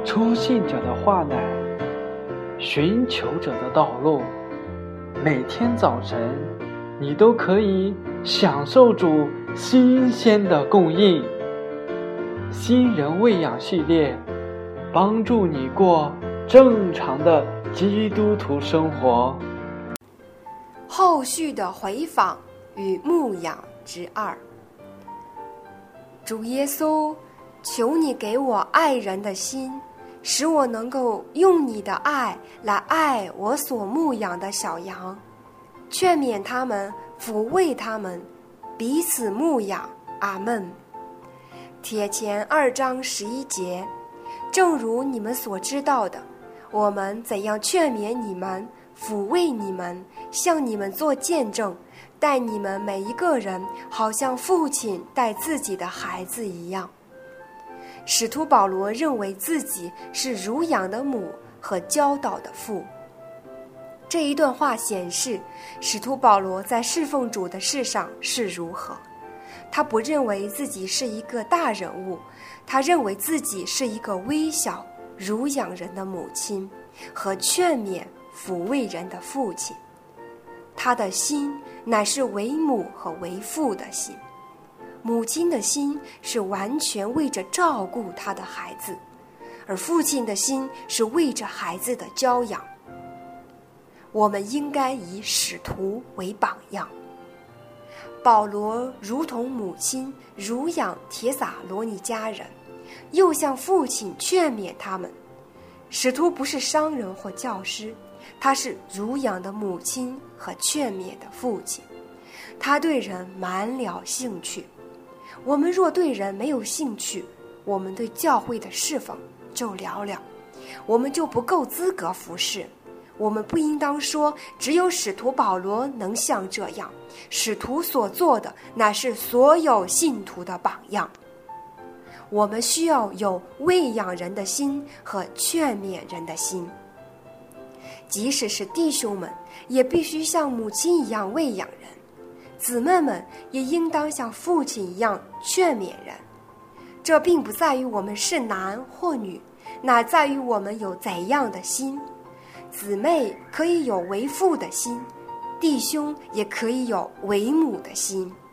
初信者的话乃寻求者的道路。每天早晨，你都可以享受主新鲜的供应。新人喂养系列，帮助你过正常的基督徒生活。 后续的回访与牧养之2。主耶稣，求你给我爱人的心，使我能够用你的爱来爱我所牧养的小羊，劝勉他们，抚慰他们，彼此牧养。阿们。帖前2章11节，正如你们所知道的，我们怎样劝勉你们，抚慰你们，向你们做见证，待你们每一个人好像父亲待自己的孩子一样。使徒保罗认为自己是乳养的母和教导的父。这一段话显示使徒保罗在侍奉主的事上是如何。他不认为自己是一个大人物，他认为自己是一个微小乳养人的母亲和劝勉抚慰人的父亲。他的心乃是为母和为父的心。母亲的心是完全为着照顾他的孩子，而父亲的心是为着孩子的教养。我们应该以使徒为榜样。保罗如同母亲乳养帖撒罗尼迦人，又像父亲劝勉他们。使徒不是商人或教师，他是乳养的母亲和劝勉的父亲。他对人满了兴趣。我们若对人没有兴趣，我们对教会的侍奉就寥寥，我们就不够资格服侍。我们不应当说只有使徒保罗能像这样，使徒所做的乃是所有信徒的榜样。我们需要有喂养人的心和劝勉人的心。即使是弟兄们，也必须像母亲一样喂养人，姊妹们也应当像父亲一样劝勉人。这并不在于我们是男或女，乃在于我们有怎样的心。姊妹可以有为父的心，弟兄也可以有为母的心。